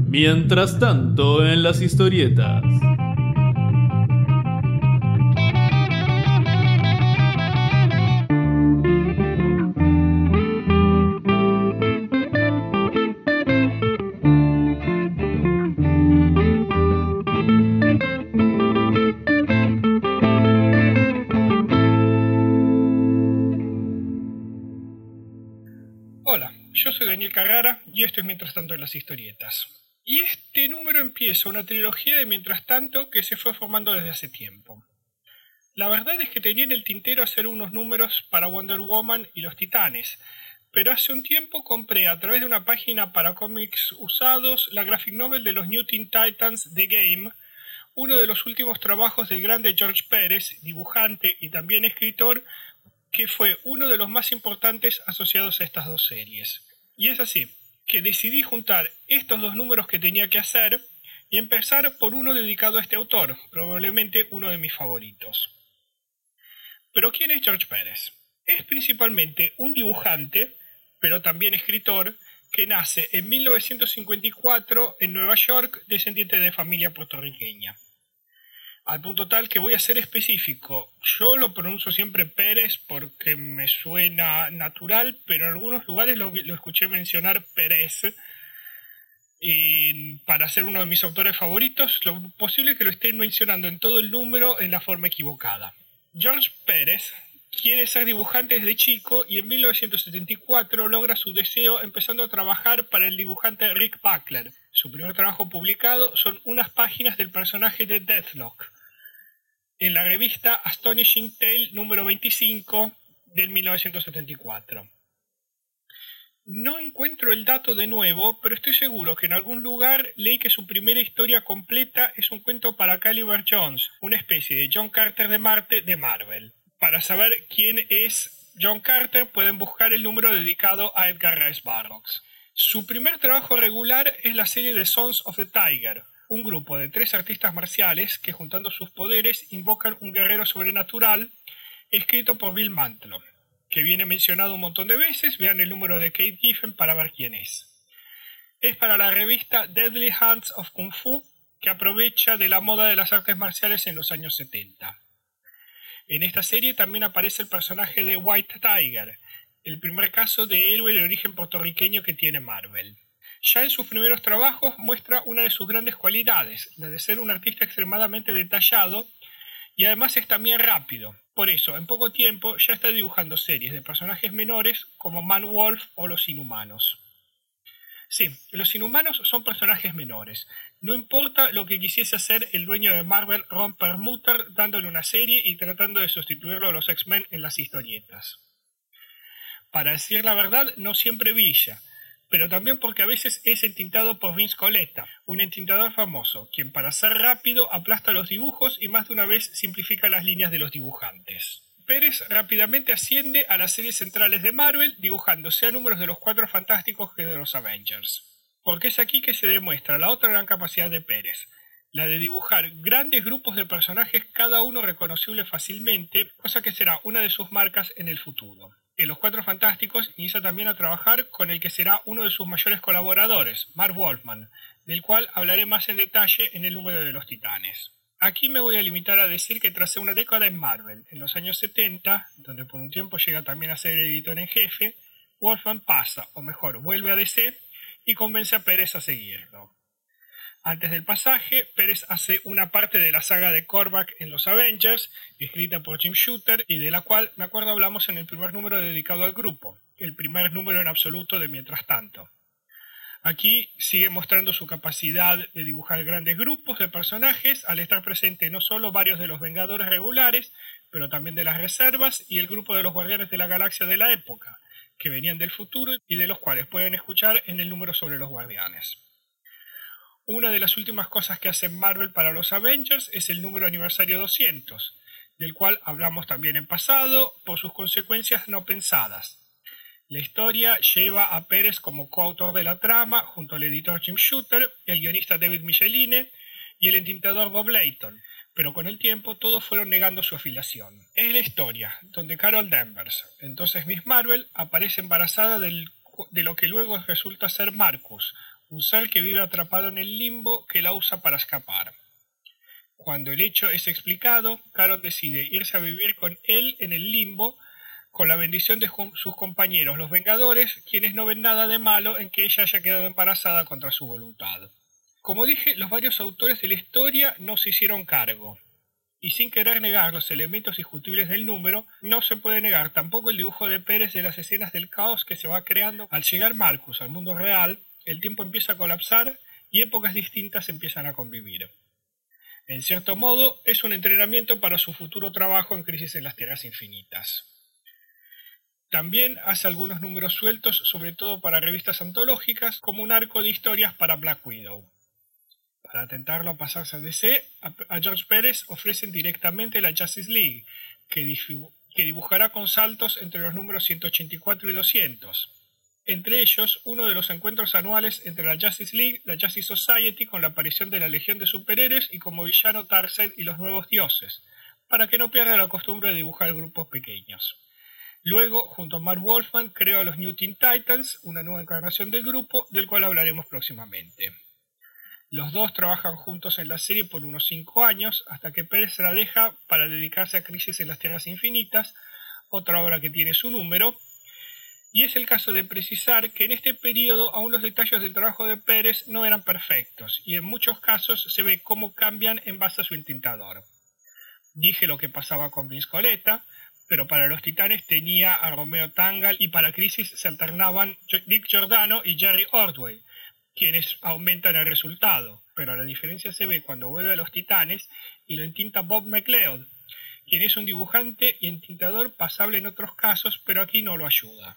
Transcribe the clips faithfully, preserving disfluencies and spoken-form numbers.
Mientras tanto, en las historietas. Hola, yo soy Daniel Carrara y esto es Mientras tanto en las historietas. Y este número empieza una trilogía de Mientras tanto que se fue formando desde hace tiempo. La verdad es que tenía en el tintero hacer unos números para Wonder Woman y los Titanes, pero hace un tiempo compré a través de una página para cómics usados la graphic novel de los New Teen Titans The Game, uno de los últimos trabajos del grande George Pérez, dibujante y también escritor, que fue uno de los más importantes asociados a estas dos series. Y es así, que decidí juntar estos dos números que tenía que hacer y empezar por uno dedicado a este autor, probablemente uno de mis favoritos. Pero ¿quién es George Pérez? Es principalmente un dibujante, pero también escritor, que nace en mil novecientos cincuenta y cuatro en Nueva York, descendiente de familia puertorriqueña. Al punto tal que voy a ser específico. Yo lo pronuncio siempre Pérez porque me suena natural, pero en algunos lugares lo, lo escuché mencionar Pérez. Y para ser uno de mis autores favoritos, lo posible es que lo estén mencionando en todo el número en la forma equivocada. George Pérez quiere ser dibujante desde chico y en mil novecientos setenta y cuatro logra su deseo empezando a trabajar para el dibujante Rick Buckler. Su primer trabajo publicado son unas páginas del personaje de Deathlock en la revista Astonishing Tale número veinticinco del mil novecientos setenta y cuatro. No encuentro el dato de nuevo, pero estoy seguro que en algún lugar leí que su primera historia completa es un cuento para Caliber Jones, una especie de John Carter de Marte de Marvel. Para saber quién es John Carter pueden buscar el número dedicado a Edgar Rice Burroughs. Su primer trabajo regular es la serie de Sons of the Tiger, un grupo de tres artistas marciales que juntando sus poderes invocan un guerrero sobrenatural, escrito por Bill Mantlo, que viene mencionado un montón de veces. Vean el número de Kate Giffen para ver quién es. Es para la revista Deadly Hands of Kung Fu, que aprovecha de la moda de las artes marciales en los años setenta. En esta serie también aparece el personaje de White Tiger, el primer caso de héroe de origen puertorriqueño que tiene Marvel. Ya en sus primeros trabajos muestra una de sus grandes cualidades, la de ser un artista extremadamente detallado y además es también rápido. Por eso, en poco tiempo ya está dibujando series de personajes menores como Man Wolf o Los Inhumanos. Sí, los Inhumanos son personajes menores. No importa lo que quisiese hacer el dueño de Marvel, Ron Perlmutter, dándole una serie y tratando de sustituirlo a los X-Men en las historietas. Para decir la verdad, no siempre brilla, pero también porque a veces es entintado por Vince Coletta, un entintador famoso, quien para ser rápido aplasta los dibujos y más de una vez simplifica las líneas de los dibujantes. Pérez rápidamente asciende a las series centrales de Marvel, dibujando sea números de los Cuatro Fantásticos que de los Avengers. Porque es aquí que se demuestra la otra gran capacidad de Pérez, la de dibujar grandes grupos de personajes, cada uno reconocible fácilmente, cosa que será una de sus marcas en el futuro. En Los Cuatro Fantásticos inicia también a trabajar con el que será uno de sus mayores colaboradores, Marv Wolfman, del cual hablaré más en detalle en el número de los Titanes. Aquí me voy a limitar a decir que tras una década en Marvel, en los años setenta, donde por un tiempo llega también a ser editor en jefe, Wolfman pasa, o mejor, vuelve a D C y convence a Pérez a seguirlo. Antes del pasaje, Pérez hace una parte de la saga de Korvac en los Avengers, escrita por Jim Shooter, y de la cual me acuerdo hablamos en el primer número dedicado al grupo, el primer número en absoluto de Mientras tanto. Aquí sigue mostrando su capacidad de dibujar grandes grupos de personajes, al estar presente no solo varios de los Vengadores regulares, pero también de las reservas y el grupo de los Guardianes de la Galaxia de la época, que venían del futuro y de los cuales pueden escuchar en el número sobre los Guardianes. Una de las últimas cosas que hace Marvel para los Avengers es el número aniversario doscientos, del cual hablamos también en pasado por sus consecuencias no pensadas. La historia lleva a Pérez como coautor de la trama junto al editor Jim Shooter, el guionista David Micheline y el entintador Bob Layton, pero con el tiempo todos fueron negando su afiliación. Es la historia donde Carol Danvers, entonces Miss Marvel, aparece embarazada del, de lo que luego resulta ser Marcus, un ser que vive atrapado en el limbo que la usa para escapar. Cuando el hecho es explicado, Carol decide irse a vivir con él en el limbo, con la bendición de sus compañeros, los Vengadores, quienes no ven nada de malo en que ella haya quedado embarazada contra su voluntad. Como dije, los varios autores de la historia no se hicieron cargo. Y sin querer negar los elementos discutibles del número, no se puede negar tampoco el dibujo de Pérez de las escenas del caos que se va creando. Al llegar Marcus al mundo real, el tiempo empieza a colapsar y épocas distintas empiezan a convivir. En cierto modo, es un entrenamiento para su futuro trabajo en Crisis en las Tierras Infinitas. También hace algunos números sueltos, sobre todo para revistas antológicas, como un arco de historias para Black Widow. Para tentarlo a pasarse a D C, a George Pérez ofrecen directamente la Justice League, que, que dibujará con saltos entre los números ciento ochenta y cuatro y doscientos. Entre ellos, uno de los encuentros anuales entre la Justice League, la Justice Society, con la aparición de la Legión de Superhéroes y como villano Darkseid y los Nuevos Dioses, para que no pierda la costumbre de dibujar grupos pequeños. Luego, junto a Marv Wolfman, creó a los New Teen Titans, una nueva encarnación del grupo, del cual hablaremos próximamente. Los dos trabajan juntos en la serie por unos cinco años, hasta que Pérez la deja para dedicarse a Crisis en las Tierras Infinitas, otra obra que tiene su número, y es el caso de precisar que en este periodo aún los detalles del trabajo de Pérez no eran perfectos, y en muchos casos se ve cómo cambian en base a su entintador. Dije lo que pasaba con Vince Coletta, pero para los Titanes tenía a Romeo Tangal y para Crisis se alternaban Dick Giordano y Jerry Ordway, quienes aumentan el resultado, pero la diferencia se ve cuando vuelve a los Titanes y lo entinta Bob McLeod, quien es un dibujante y entintador pasable en otros casos, pero aquí no lo ayuda.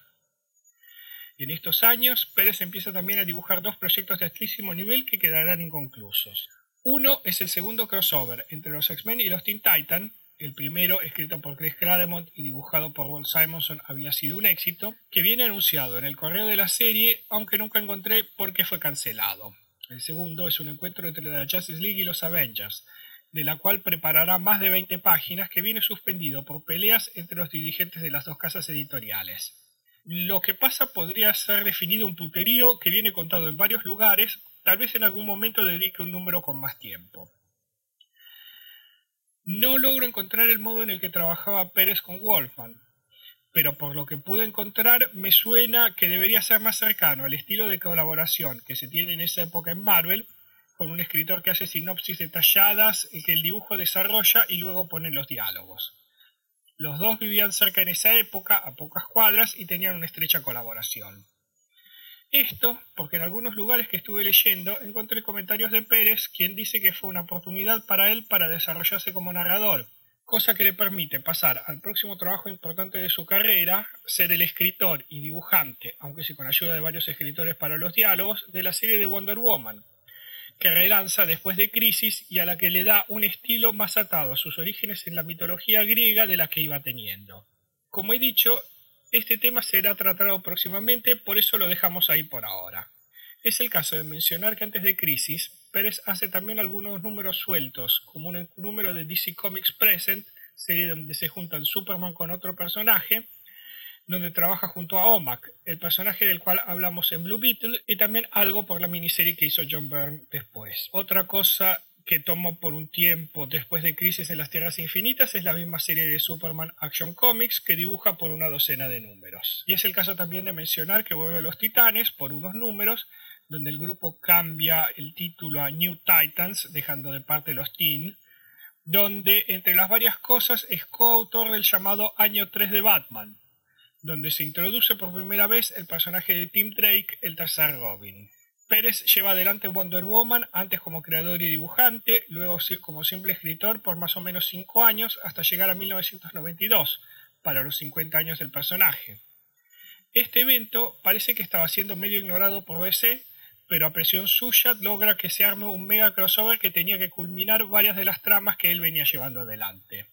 En estos años, Pérez empieza también a dibujar dos proyectos de altísimo nivel que quedarán inconclusos. Uno es el segundo crossover entre los X-Men y los Teen Titans. El primero, escrito por Chris Claremont y dibujado por Walt Simonson, había sido un éxito, que viene anunciado en el correo de la serie, aunque nunca encontré por qué fue cancelado. El segundo es un encuentro entre la Justice League y los Avengers, de la cual preparará más de veinte páginas, que viene suspendido por peleas entre los dirigentes de las dos casas editoriales. Lo que pasa podría ser definido un puterío que viene contado en varios lugares, tal vez en algún momento dedique un número con más tiempo. No logro encontrar el modo en el que trabajaba Pérez con Wolfman, pero por lo que pude encontrar me suena que debería ser más cercano al estilo de colaboración que se tiene en esa época en Marvel, con un escritor que hace sinopsis detalladas y que el dibujo desarrolla y luego pone los diálogos. Los dos vivían cerca en esa época, a pocas cuadras, y tenían una estrecha colaboración. Esto porque en algunos lugares que estuve leyendo encontré comentarios de Pérez, quien dice que fue una oportunidad para él para desarrollarse como narrador, cosa que le permite pasar al próximo trabajo importante de su carrera, ser el escritor y dibujante, aunque sí con ayuda de varios escritores para los diálogos, de la serie de Wonder Woman, que relanza después de Crisis y a la que le da un estilo más atado a sus orígenes en la mitología griega de la que iba teniendo. Como he dicho, este tema será tratado próximamente, por eso lo dejamos ahí por ahora. Es el caso de mencionar que antes de Crisis, Pérez hace también algunos números sueltos, como un número de D C Comics Present, serie donde se juntan Superman con otro personaje, donde trabaja junto a Omac, el personaje del cual hablamos en Blue Beetle, y también algo por la miniserie que hizo John Byrne después. Otra cosa que tomó por un tiempo después de Crisis en las Tierras Infinitas es la misma serie de Superman Action Comics que dibuja por una docena de números. Y es el caso también de mencionar que vuelve a los Titanes por unos números, donde el grupo cambia el título a New Titans, dejando de parte los Teen, donde entre las varias cosas es coautor del llamado Año tres de Batman, donde se introduce por primera vez el personaje de Tim Drake, el tercer Robin. Pérez lleva adelante Wonder Woman, antes como creador y dibujante, luego como simple escritor por más o menos cinco años, hasta llegar a mil novecientos noventa y dos, para los cincuenta años del personaje. Este evento parece que estaba siendo medio ignorado por D C, pero a presión suya logra que se arme un mega crossover que tenía que culminar varias de las tramas que él venía llevando adelante.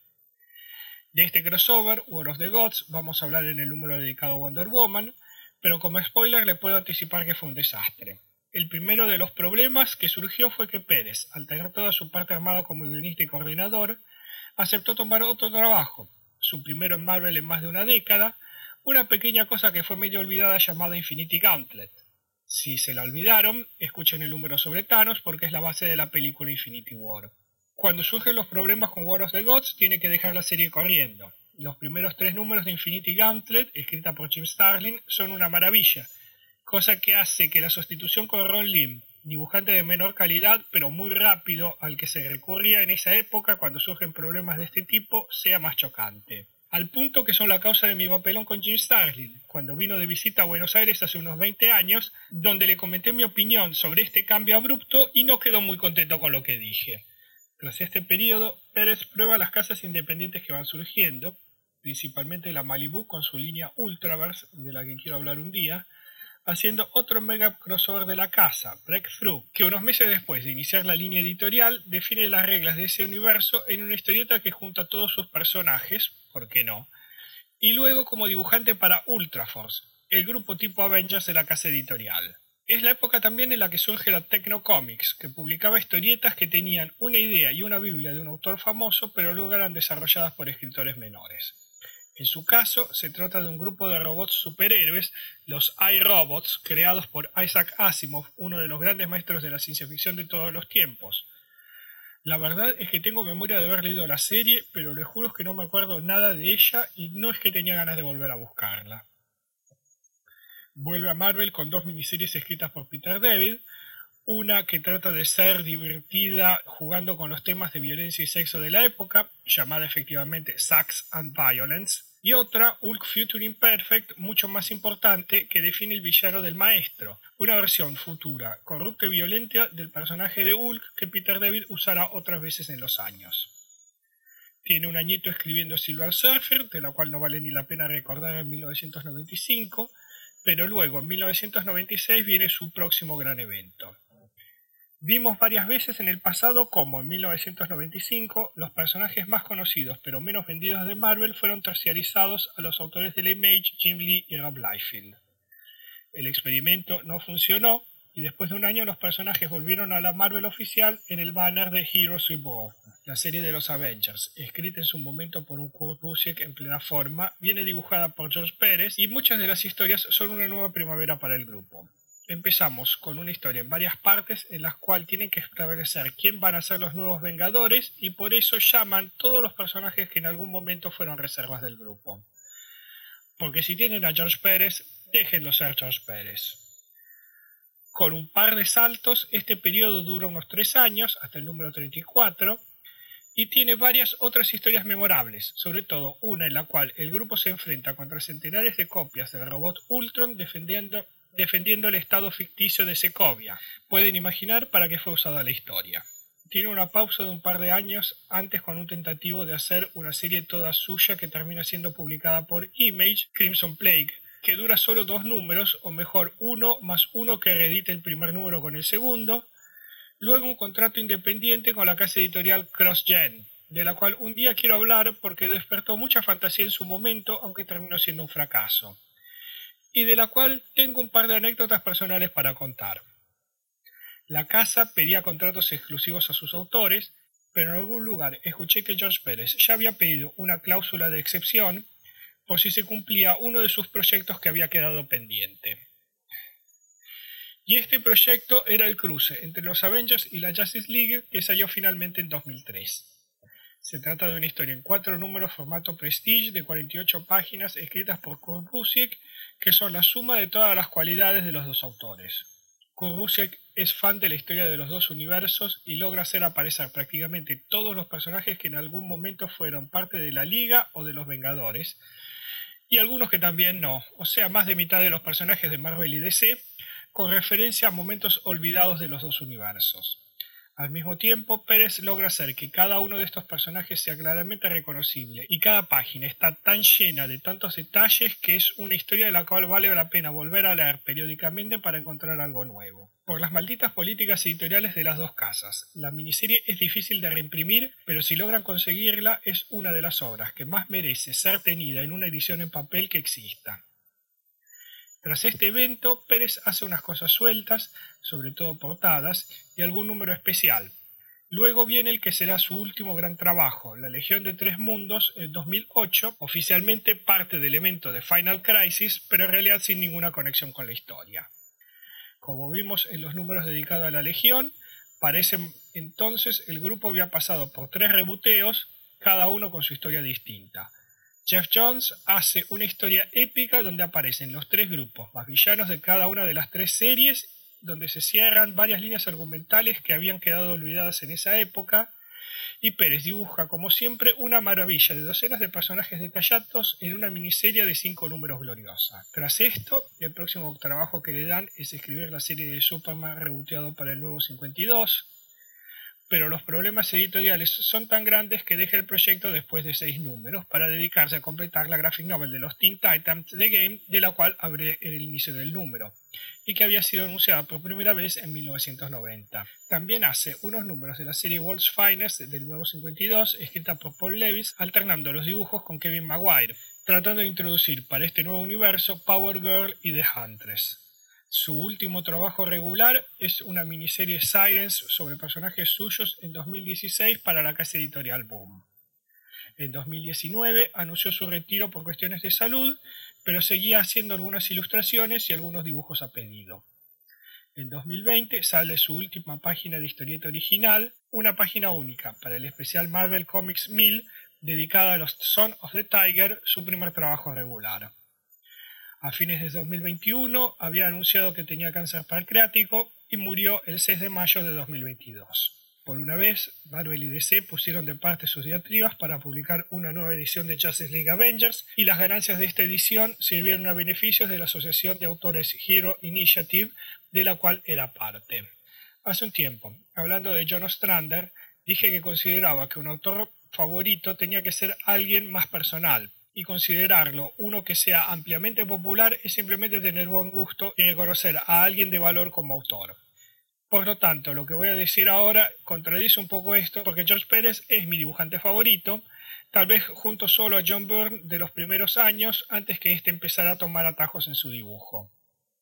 De este crossover, War of the Gods, vamos a hablar en el número dedicado a Wonder Woman, pero como spoiler le puedo anticipar que fue un desastre. El primero de los problemas que surgió fue que Pérez, al tener toda su parte armada como guionista y coordinador, aceptó tomar otro trabajo, su primero en Marvel en más de una década, una pequeña cosa que fue medio olvidada llamada Infinity Gauntlet. Si se la olvidaron, escuchen el número sobre Thanos porque es la base de la película Infinity War. Cuando surgen los problemas con War of the Gods, tiene que dejar la serie corriendo. Los primeros tres números de Infinity Gauntlet, escrita por Jim Starlin, son una maravilla, cosa que hace que la sustitución con Ron Lim, dibujante de menor calidad pero muy rápido al que se recurría en esa época cuando surgen problemas de este tipo, sea más chocante. Al punto que son la causa de mi papelón con Jim Starlin, cuando vino de visita a Buenos Aires hace unos veinte años, donde le comenté mi opinión sobre este cambio abrupto y no quedó muy contento con lo que dije. Tras este periodo, Pérez prueba las casas independientes que van surgiendo, principalmente la Malibu con su línea Ultraverse, de la que quiero hablar un día, haciendo otro mega crossover de la casa, Breakthrough, que unos meses después de iniciar la línea editorial define las reglas de ese universo en una historieta que junta a todos sus personajes, ¿por qué no? Y luego como dibujante para Ultraforce, el grupo tipo Avengers de la casa editorial. Es la época también en la que surge la Techno Comics, que publicaba historietas que tenían una idea y una biblia de un autor famoso, pero luego eran desarrolladas por escritores menores. En su caso, se trata de un grupo de robots superhéroes, los iRobots, creados por Isaac Asimov, uno de los grandes maestros de la ciencia ficción de todos los tiempos. La verdad es que tengo memoria de haber leído la serie, pero les juro que no me acuerdo nada de ella y no es que tenía ganas de volver a buscarla. Vuelve a Marvel con dos miniseries escritas por Peter David, una que trata de ser divertida jugando con los temas de violencia y sexo de la época, llamada efectivamente Sex and Violence, y otra, Hulk Future Imperfect, mucho más importante, que define el villano del maestro, una versión futura, corrupta y violenta del personaje de Hulk que Peter David usará otras veces en los años. Tiene un añito escribiendo Silver Surfer, de la cual no vale ni la pena recordar en mil novecientos noventa y cinco, pero luego en mil novecientos noventa y seis viene su próximo gran evento. Vimos varias veces en el pasado cómo en mil novecientos noventa y cinco los personajes más conocidos pero menos vendidos de Marvel fueron terciarizados a los autores de la Image, Jim Lee y Rob Liefeld. El experimento no funcionó y después de un año los personajes volvieron a la Marvel oficial en el banner de Heroes Reborn, la serie de los Avengers, escrita en su momento por un Kurt Busiek en plena forma, viene dibujada por George Pérez y muchas de las historias son una nueva primavera para el grupo. Empezamos con una historia en varias partes en las cuales tienen que establecer quién van a ser los nuevos Vengadores y por eso llaman todos los personajes que en algún momento fueron reservas del grupo. Porque si tienen a George Pérez, déjenlo ser George Pérez. Con un par de saltos, este periodo dura unos tres años, hasta el número treinta y cuatro, y tiene varias otras historias memorables, sobre todo una en la cual el grupo se enfrenta contra centenares de copias del robot Ultron defendiendo defendiendo el estado ficticio de Sokovia. Pueden imaginar para qué fue usada la historia. Tiene una pausa de un par de años antes con un tentativo de hacer una serie toda suya que termina siendo publicada por Image, Crimson Plague, que dura solo dos números, o mejor uno más uno que reedita el primer número con el segundo, luego un contrato independiente con la casa editorial CrossGen, de la cual un día quiero hablar porque despertó mucha fantasía en su momento, aunque terminó siendo un fracaso, y de la cual tengo un par de anécdotas personales para contar. La casa pedía contratos exclusivos a sus autores, pero en algún lugar escuché que George Pérez ya había pedido una cláusula de excepción por si se cumplía uno de sus proyectos que había quedado pendiente. Y este proyecto era el cruce entre los Avengers y la Justice League que salió finalmente en dos mil tres. Se trata de una historia en cuatro números formato Prestige de cuarenta y ocho páginas escritas por Kurt Busiek, que son la suma de todas las cualidades de los dos autores. Kurt Busiek es fan de la historia de los dos universos y logra hacer aparecer prácticamente todos los personajes que en algún momento fueron parte de la Liga o de los Vengadores, y algunos que también no, o sea, más de mitad de los personajes de Marvel y D C, con referencia a momentos olvidados de los dos universos. Al mismo tiempo, Pérez logra hacer que cada uno de estos personajes sea claramente reconocible y cada página está tan llena de tantos detalles que es una historia de la cual vale la pena volver a leer periódicamente para encontrar algo nuevo. Por las malditas políticas editoriales de las dos casas, la miniserie es difícil de reimprimir, pero si logran conseguirla es una de las obras que más merece ser tenida en una edición en papel que exista. Tras este evento, Pérez hace unas cosas sueltas, sobre todo portadas, y algún número especial. Luego viene el que será su último gran trabajo, La Legión de Tres Mundos, en dos mil ocho, oficialmente parte del evento de Final Crisis, pero en realidad sin ninguna conexión con la historia. Como vimos en los números dedicados a la Legión, para ese entonces el grupo había pasado por tres reboteos, cada uno con su historia distinta. Geoff Johns hace una historia épica donde aparecen los tres grupos más villanos de cada una de las tres series, donde se cierran varias líneas argumentales que habían quedado olvidadas en esa época, y Pérez dibuja, como siempre, una maravilla de docenas de personajes detallados en una miniserie de cinco números gloriosa. Tras esto, el próximo trabajo que le dan es escribir la serie de Superman reboteado para el nuevo cincuenta y dos, pero los problemas editoriales son tan grandes que deja el proyecto después de seis números para dedicarse a completar la graphic novel de los Teen Titans The Game, de la cual abre el inicio del número, y que había sido anunciada por primera vez en mil novecientos noventa. También hace unos números de la serie World's Finest del nuevo cincuenta y dos, escrita por Paul Lewis, alternando los dibujos con Kevin Maguire, tratando de introducir para este nuevo universo Power Girl y The Huntress. Su último trabajo regular es una miniserie Sirens sobre personajes suyos en dos mil dieciséis para la casa editorial Boom. En dos mil diecinueve anunció su retiro por cuestiones de salud, pero seguía haciendo algunas ilustraciones y algunos dibujos a pedido. En dos mil veinte sale su última página de historieta original, una página única para el especial Marvel Comics mil dedicada a los Son of the Tiger, su primer trabajo regular. A fines de dos mil veintiuno había anunciado que tenía cáncer pancreático y murió el seis de mayo de dos mil veintidós. Por una vez, Marvel y D C pusieron de parte sus diatribas para publicar una nueva edición de Justice League Avengers, y las ganancias de esta edición sirvieron a beneficios de la asociación de autores Hero Initiative, de la cual era parte. Hace un tiempo, hablando de John Ostrander, dije que consideraba que un autor favorito tenía que ser alguien más personal, y considerarlo uno que sea ampliamente popular es simplemente tener buen gusto y reconocer a alguien de valor como autor. Por lo tanto, lo que voy a decir ahora contradice un poco esto, porque George Pérez es mi dibujante favorito, tal vez junto solo a John Byrne de los primeros años, antes que éste empezara a tomar atajos en su dibujo.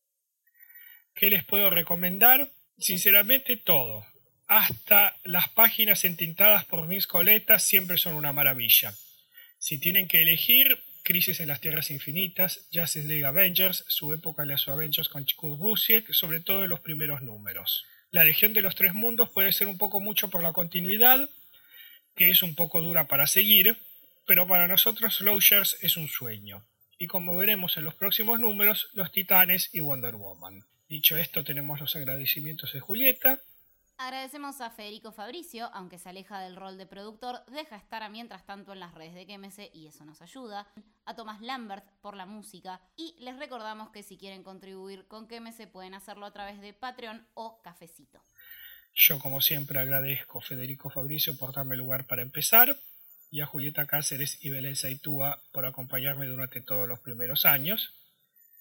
¿Qué les puedo recomendar? Sinceramente todo. Hasta las páginas entintadas por Vince Coletta siempre son una maravilla. Si tienen que elegir, Crisis en las Tierras Infinitas, Justice League Avengers, su época en las Avengers con Kurt Busiek, sobre todo en los primeros números. La Legión de los Tres Mundos puede ser un poco mucho por la continuidad, que es un poco dura para seguir, pero para nosotros Slowshers es un sueño. Y como veremos en los próximos números, los Titanes y Wonder Woman. Dicho esto, tenemos los agradecimientos de Julieta. Agradecemos a Federico Fabricio, aunque se aleja del rol de productor, deja estar a mientras tanto en las redes de Quémese y eso nos ayuda. A Tomás Lambert por la música, y les recordamos que si quieren contribuir con Quémese pueden hacerlo a través de Patreon o Cafecito. Yo, como siempre, agradezco a Federico Fabricio por darme lugar para empezar, y a Julieta Cáceres y Belén Saitúa por acompañarme durante todos los primeros años.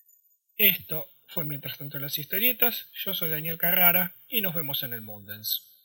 Esto fue Mientras tanto en las historietas. Yo soy Daniel Carrara y nos vemos en el Mundens.